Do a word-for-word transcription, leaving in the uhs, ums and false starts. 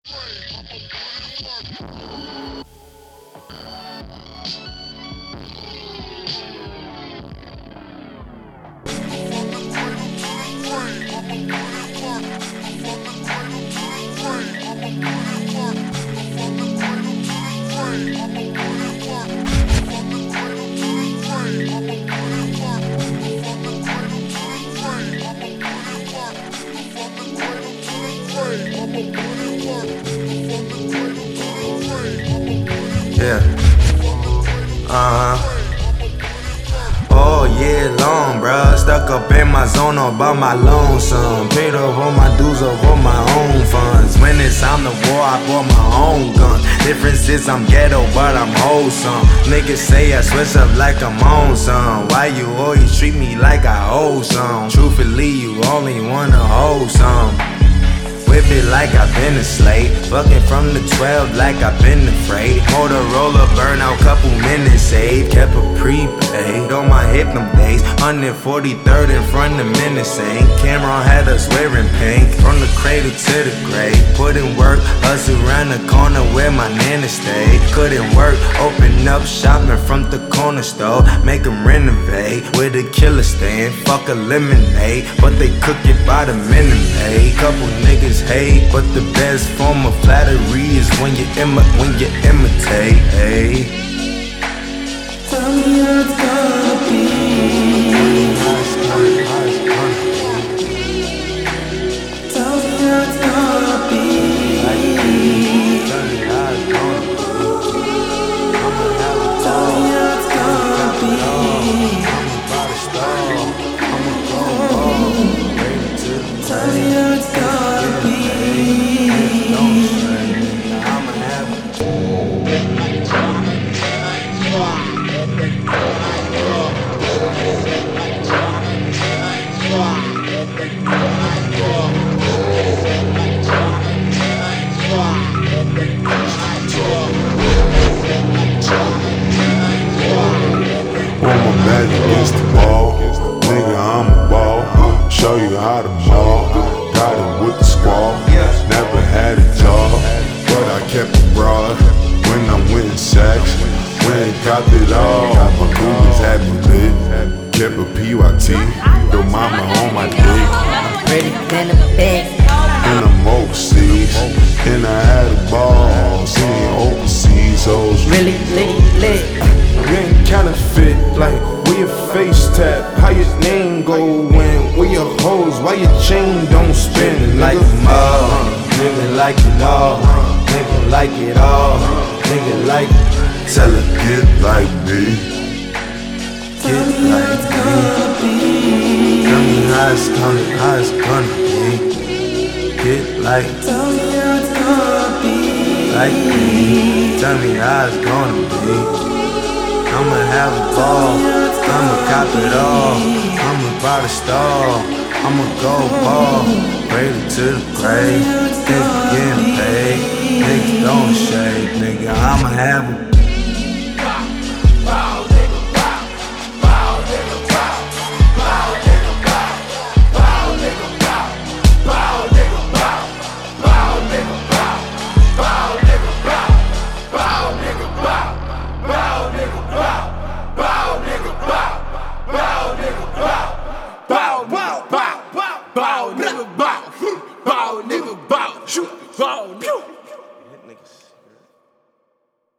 Yeah. Uh-huh. All year long, bruh. Stuck up in my zone all by my lonesome. Paid off all my dues off all my own funds. When it's time to war, I bought my own gun. Difference is I'm ghetto, but I'm wholesome. Niggas say I switch up like I'm on some. Why you always treat me like I owe some? Truthfully, you only wanna hold some. Whip it like I've been a slave. Fucking from the twelve like I've been afraid. Motorola burnout, couple minutes saved. Kept a prepaid on my hip them days. one forty-third in front of menacing. Cameron had us wearing pink. From the cradle to the grave. Put in work, hustle around the corner where my nana stayed. Couldn't work, open up shopping from the corner store. Make them renovate with a killer stand. Fuck a lemonade, but they cook it by the minute maid. Couple niggas hate, but the best form of flattery is when you imi when you imitate. Hey, tell me how it's gonna be. Tell me how it's gonna be. Tell me how it's gonna be. I'm about to stall. I'ma go ball. Ready to Tell me how it's gonna be. Want my back against the ball, nigga, I'm a ball. Show you how to ball. Got it with the squad. Never had a job, but I kept it broad. When I'm winning sacks, when I copped it all, my boobies had me lit. Kept a P Y T, your mama on my dick. Ready than a bed. And I'm overseas, and I had a ball. Seeing overseas hoes Really lit, lit. You ain't counterfeit, like where your face tap, how your name go when, where your hoes, why your chain don't spin, like a mug, nigga like it all, nigga like it all, nigga like it. Tell her get like me, Tell me how it's gonna be. Tell me how it's gonna, how it's gonna be. Get like, Tell me how it's gonna be. like me. Tell me how it's gonna be. I'ma have a ball, I'ma cop it all. I'm about to stall, I'ma go ball. Ready to the grave, think again.